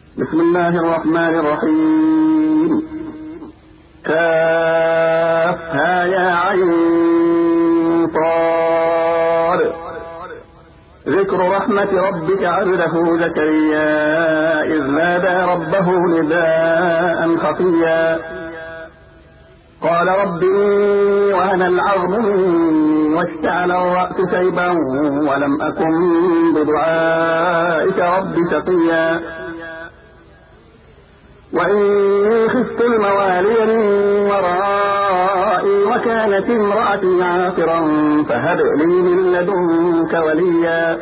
بسم الله الرحمن الرحيم. كافها يا عين صاد. ذكر رحمة ربك عبده زكريا إذ نادى ربه نداء خفيا قال رب إني وهن العظم مني واشتعل الرأس شيبا ولم أكن بدعائك رب شقيا وإني خفت الموالي من ورائي وكانت امرأتي عاقرا فهب لي من لدنك وليا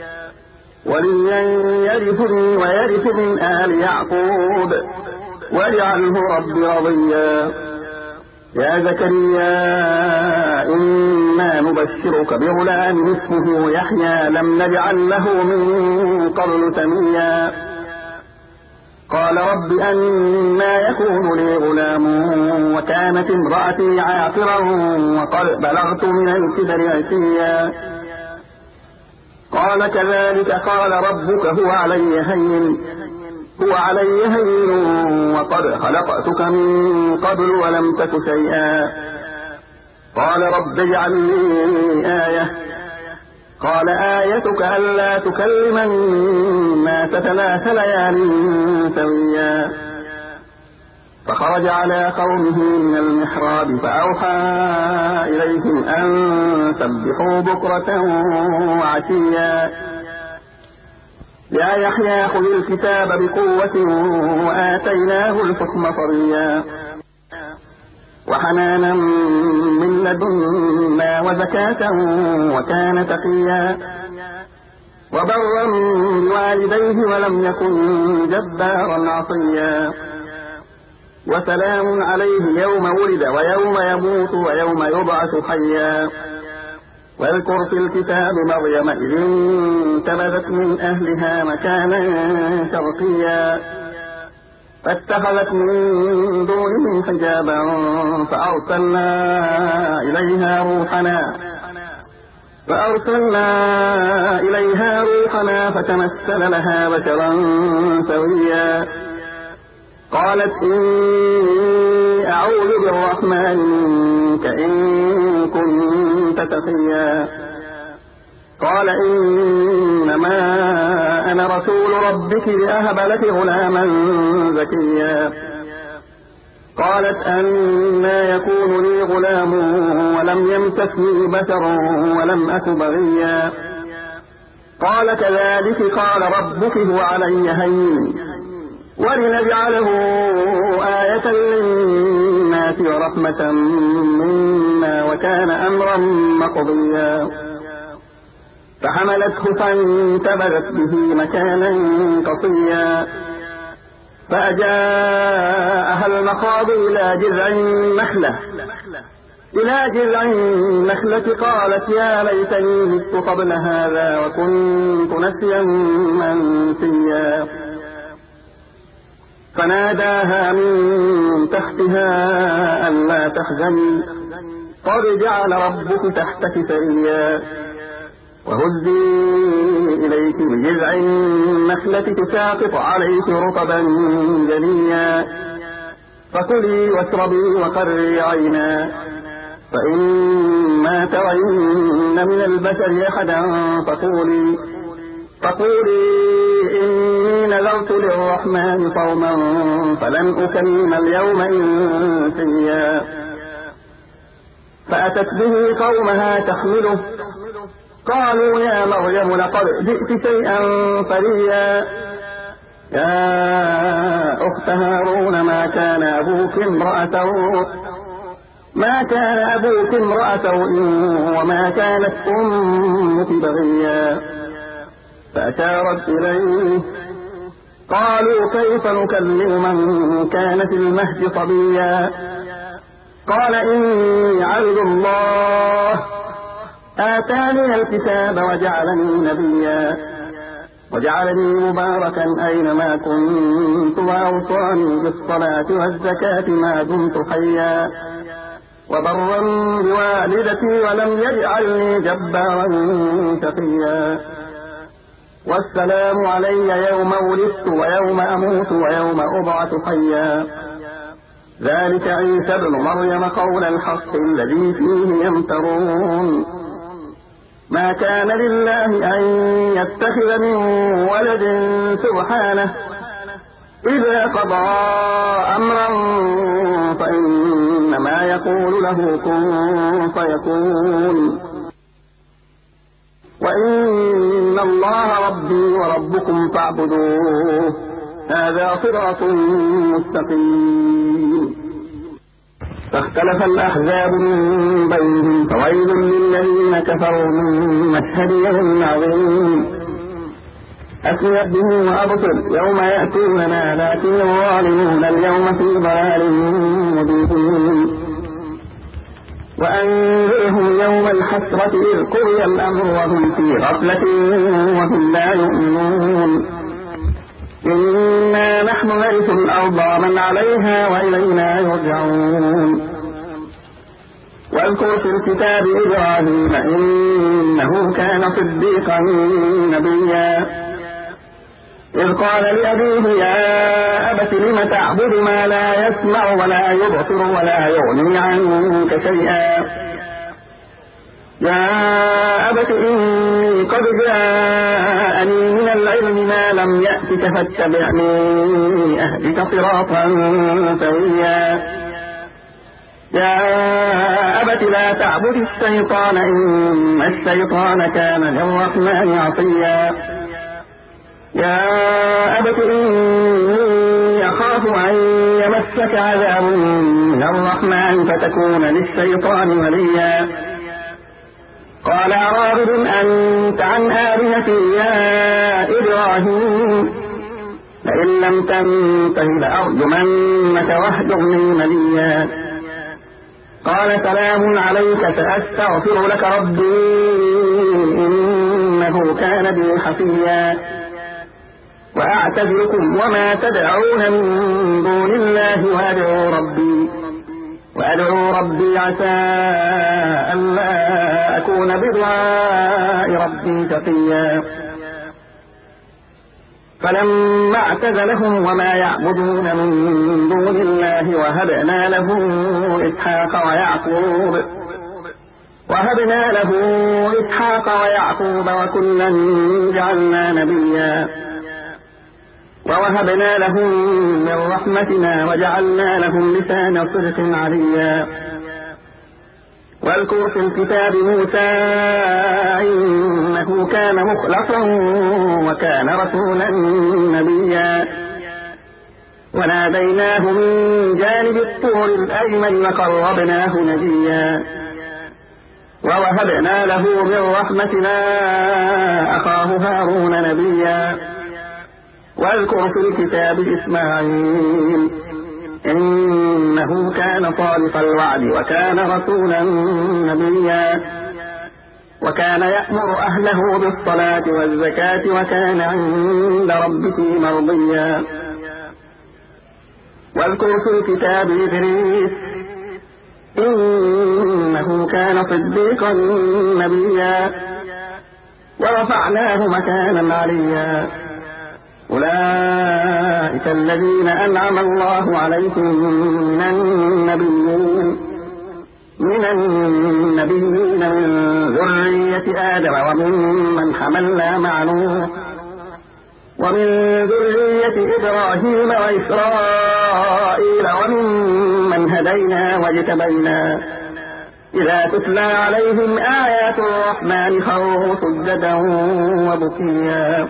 يرثني ويرث من آل يعقوب واجعله رب رضيا يا زكريا إنا نبشرك بغلام اسمه يحيى لم نجعل له من قبل سميا قال رب أنى يكون لي غلام وكانت امرأتي عاقرا وقد بلغت من الكبر عتيا قال كذلك قال ربك هو علي هين وقد خلقتك من قبل ولم تك شيئا قال رب اجعل لي آية قال آيتك ألا تكلم الناس 3 ليال سويا فخرج على قومه من المحراب فأوحى إليهم أن سبحوا بكرة وعشيا يا يحيى خذ الكتاب بقوة وآتيناه الحكم صبيا وحنانا من لدنا وزكاة وكان تقيا وبرا بوالديه ولم يكن جبارا عصيا وسلام عليه يوم ولد ويوم يموت ويوم يبعث حيا واذكر في الكتاب مريم إذ انتبذت من أهلها مكانا شرقيا فاتخذت من دونهم حجابا فأرسلنا إليها روحنا فتمثل لها بشرا سويا قالت إني أعوذ بالرحمن منك إن كنت تقيا قال إنما أنا رسول ربك لأهب لك غلاما زكيا قالت أنى يكون لي غلام ولم يمسسني بشر ولم أك بغيا قال كذلك قال ربك هو علي هين ولنجعله آية للناس ورحمة منا وكان أمرا مقضيا فحملته فانتبذت به مكانا قصيا فأجاءها المخاض إلى جذع النخلة قالت يا ليتني مت قبل هذا وكنت نسيا منسيا فناداها من تحتها ألا تحزني قد جعل ربك تحتك سريا وهزي إليك بجذع النخلة تساقط عليك رطبا جنيا فكلي واشربي وقري عينا فإما ترين من البشر أحدا فقولي إني نذرت للرحمن صوما فلن أكلم اليوم إنسيا فأتت به قومها تحمله قالوا يا مريم لقد جئت شيئا فريا يا أخت هارون ما كان أبوك امرأ سوء وما كانت أمك بغيا فأشارت إليه قالوا كيف نكلم من كان في المهد صبيا قال إني عبد الله آتاني الكتاب وجعلني نبيا وجعلني مباركا أينما كنت وأوصاني بالصلاة والزكاة ما دمت حيا وبرا بوالدتي ولم يجعلني جبارا شقيا والسلام علي يوم ولدت ويوم أموت ويوم أبعث حيا. ذلك عيسى ابن مريم قول الحق الذي فيه يمترون. ما كان لله أن يتخذ من ولد سبحانه، إذا قضى أمرا فإنما يقول له كن فيكون. وإن الله ربي وربكم فاعبدوه، هذا صراط مستقيم. فاختلف الأحزاب من بينهم، فويل للذين كفروا من مشهد يوم عظيم. أسمع به وأبصر يوم يأتوننا، لكن الظالمون اليوم في ضلال مبين. وأنذرهم يوم الحسرة إذ قضي الأمر وهم في غفلة وهم لا يؤمنون. إنا نحن نرث الأرض ومن عليها وإلينا يرجعون. واذكر في الكتاب إبراهيم إنه كان صديقا نبيا، إذ قال لأبيه يا أبت لم تعبد ما لا يسمع ولا يبصر ولا يغني عنك شيئا. يا أبت إني قد جاءني من العلم ما لم يأتك فاتبعني أهدك صراطا سويا. يا أبت لا تعبد الشيطان إن الشيطان كان للرحمن عصيا. يا أبت إني أخاف أن يمسك عذاب من الرحمن فتكون للشيطان وليا. قال راغب أنت عن آلهتي يا إبراهيم، لئن لم تنته لأرجمنك واهجرني مليا. قال سلام عليك سأستغفر لك ربي إنه كان بي حفيا. وأعتذركم وما تدعون من دون الله وأدعو ربي عسى ألا أكون بدعاء ربي شقيا. فلما اعتزلهم وما يعبدون من دون الله وهبنا له إسحاق ويعقوب وكلا جعلنا نبيا. ووهبنا لهم من رحمتنا وجعلنا لهم لسان صدق عليا. واذكر في الكتاب موسى إنه كان مخلصا وكان رسولا نبيا. وناديناه من جانب الطور الأيمن وقربناه نجيا. ووهبنا له من رحمتنا أخاه هارون نبيا. واذكر في الكتاب إسماعيل إنه كان صادق الوعد وكان رسولا نبيا. وكان يأمر أهله بالصلاة والزكاة وكان عند ربه مرضيا. واذكر في الكتاب إدريس إنه كان صديقا نبيا. ورفعناه مكانا عليا. أولئك الذين أنعم الله عليهم من النبيين من ذرية آدم وممن حملنا مع نوح ومن ذرية إبراهيم وإسرائيل وممن هدينا واجتبينا. إذا تتلى عليهم آيات الرحمن خروا سجدا وبكيا.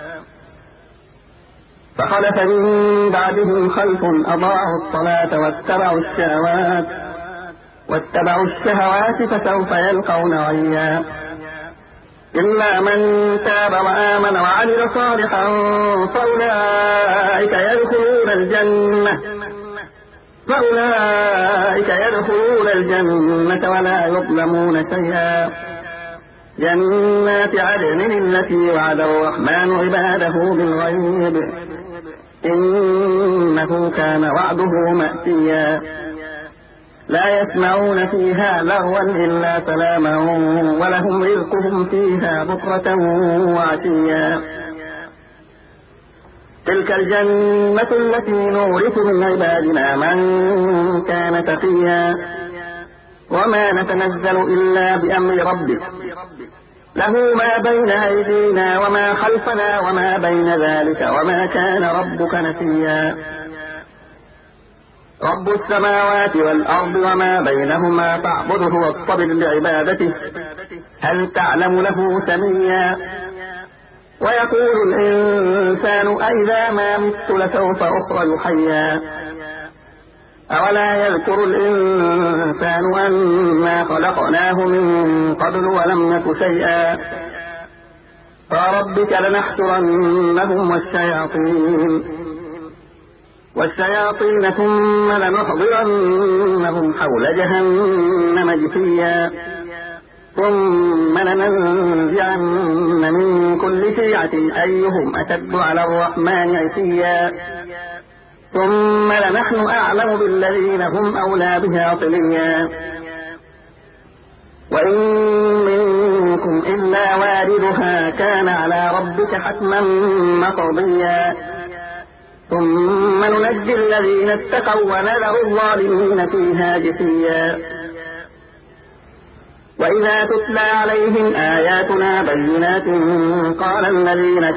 فخلف من بعدهم خلف أضاعوا الصلاة واتبعوا الشهوات فسوف يلقون غيا. إلا من تاب وآمن وعمل صالحا فأولئك يدخلون الجنة ولا يظلمون شيئا. جنات عدن التي وعد الرحمن عباده بالغيب إنه كان وعده مأتيا. لا يسمعون فيها لغوا إلا سلاما ولهم رزقهم فيها بكرة وعشيا. تلك الجنة التي نورث من عبادنا من كان تقيا وما نتنزل إلا بأمر ربك له ما بين أيدينا وما خلفنا وما بين ذلك وما كان ربك نسيا رب السماوات والأرض وما بينهما فاعبده واصطبر لعبادته هل تعلم له سميا ويقول الإنسان أئذا ما مت لسوف أخرج حيا أولا يذكر الإنسان أنا خلقناه من قبل ولم نك شيئا فربك لنحشرنهم والشياطين ثم لنحضرنهم حول جهنم جثيا ثم لننزعن من كل شيعة أيهم أشد على الرحمن عتيا ثم لنحن أعلم بالذين هم أولى بها صليا وإن منكم إلا واردها كان على ربك حتما مقضيا ثم ننجي الذين اتقوا ونذر الظالمين فيها جثيا وإذا تتلى عليهم آياتنا بينات قال الذين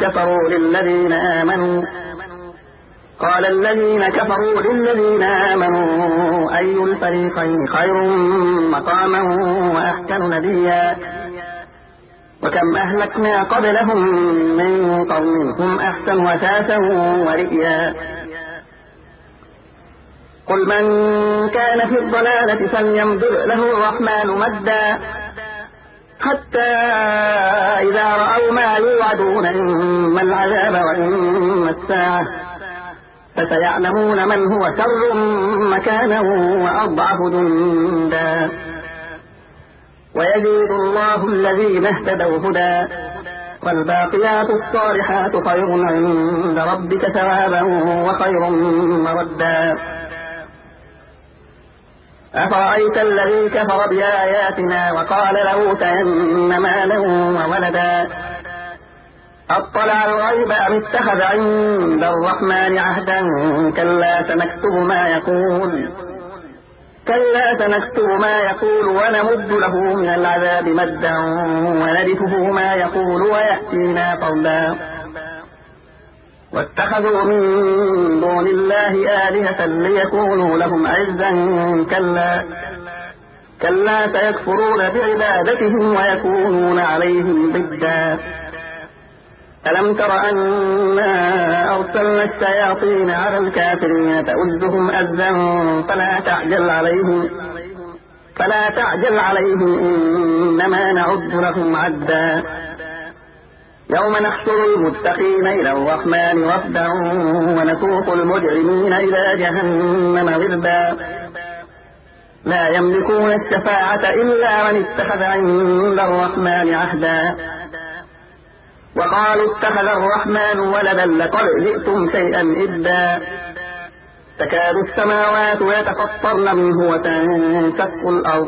كفروا للذين آمنوا أي الفريقين خير مقاما وأحسن نديا وكم أهلكنا قبلهم من قرن هم أحسن أثاثا ورئيا قل من كان في الضلالة فليمدد له الرحمن مدا حتى إذا رأوا ما يوعدون إما العذاب وإما الساعة فسيعلمون من هو شر مكانا وأضعف جندا ويزيد الله الذين اهتدوا هدى والباقيات الصالحات خير عند ربك ثوابا وخير مردا أفرأيت الذي كفر بآياتنا وقال لأوتين مالا وولدا أطلع الغيب أم اتخذ عند الرحمن عهدا كلا سنكتب ما يقول ونمد له من العذاب مدا ونرثه ما يقول ويأتينا فردا واتخذوا من دون الله آلهة ليكونوا لهم عزا كلا سيكفرون بعبادتهم ويكونون عليهم ضدا ألم تر أنا أرسلنا الشياطين على الكافرين تؤزهم أزا فلا تعجل عليهم إنما نعد لهم عدا يوم نحشر المتقين إلى الرحمن وفدا ونسوق المجرمين إلى جهنم وردا لا يملكون الشفاعة إلا من اتخذ عند الرحمن عهدا وقالوا اتخذ الرحمن ولدا لقد جئتم شيئا إدا تكاد السماوات يتفطرن منه وتنشق الأرض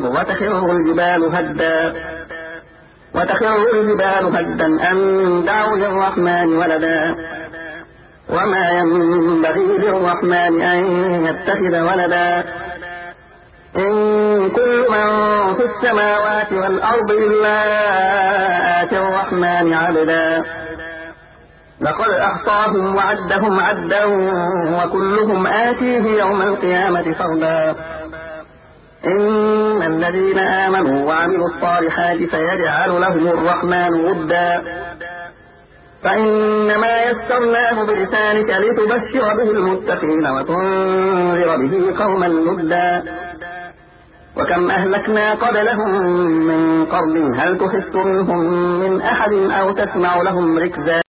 وتخر الجبال هدا أن دعوا للرحمن ولدا وما ينبغي للرحمن أن يتخذ ولدا إن كل من في السماوات والأرض إلا آتي الرحمن عبدا لقد أحصاهم وعدهم عدا وكلهم آتيه يوم القيامة فردا إن الذين آمنوا وعملوا الصالحات سيجعل لهم الرحمن ودا فإنما يسرناه بلسانك لتبشر به المتقين وتنذر به قوما لدا وكم أهلكنا قبلهم من قرن هل تحس منهم من أحد أو تسمع لهم ركزا